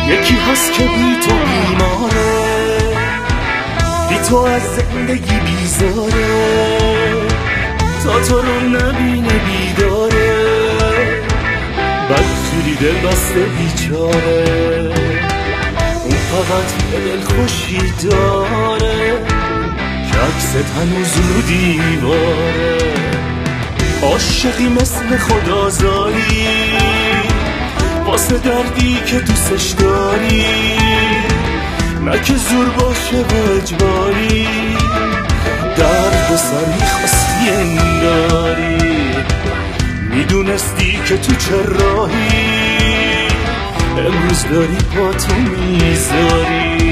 یکی هست که بی تو بیماره، بی تو از زندگی بیزاره، تا تو رو نبینه بیداره، بدجوری دل بسته بیچاره. اون فقط یه دل خوشی داره که عکست هنوز رو دیواره. عاشقی مثل خدازاری واسه دردی که دوستش داری، نه که زور باشه و اجباری، درد سر میخواستی انگاری. میدونستی که تو چه راهی، امروز داری پاتو میذاری.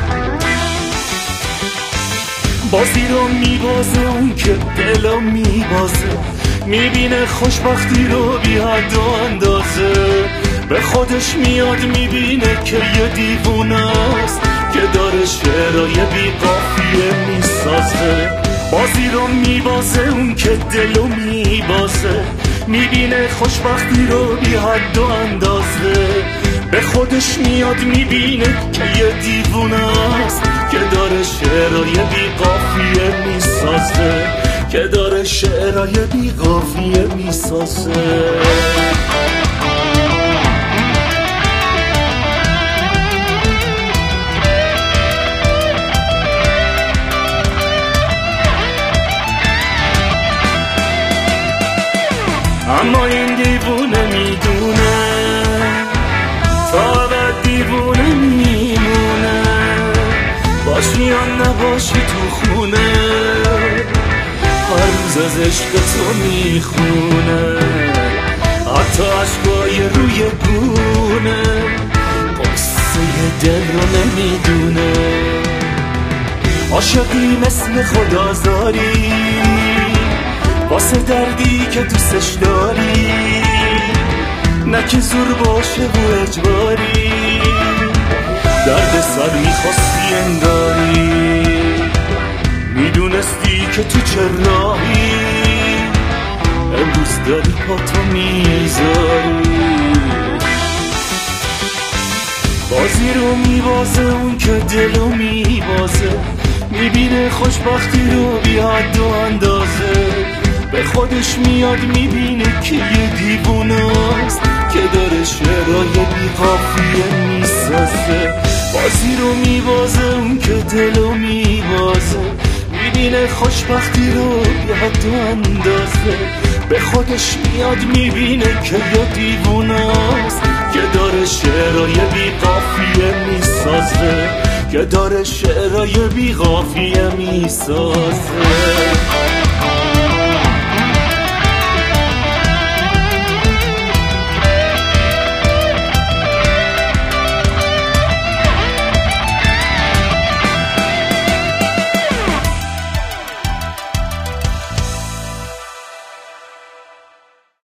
بازی رو میبازه اون که دلو میبازه، میبینه خوشبختی رو بی حد و اندازه. به خودش میاد میبینه که یه دیوونه است که داره شعرهای بی قافیه میسازه. بازی رو میبازه اون که دلو میبازه، میبینه خوشبختی رو بی حد و اندازه. به خودش میاد میبینه که یه دیوونه است که داره شعرهای بی قافیه میسازه، که داره شعرهای بی قافیه میسازه. اما این دیوونه میدونه تا ابد دیوونه میمونه. باشی یا نباشی تو خونه، هر روز از عشق تو میخونه. حتی عشقای روی گونه قصه دل رو نمیدونه. عاشقی مثل خدازاری واسه دردی که دوستش داری، نه که زور باشه و اجباری، درد سر میخواستی انگاری. میدونستی که تو چه راهی، امروز داری پاتو میذاری. بازی رو میبازه اون که دلو میبازه، میبینه خوشبختی رو بی حد و اندازه. به خودش میاد میبینه که یه دیوونه است که داره شعرهای بی قافیه میسازه. بازی رو میبازه اون که دلو میبازه، میبینه خوشبختی رو بی حد و اندازه. به خودش میاد میبینه که یه دیوونه است که داره شعرهای بی قافیه میسازه، که داره شعرهای بی قافیه میسازه.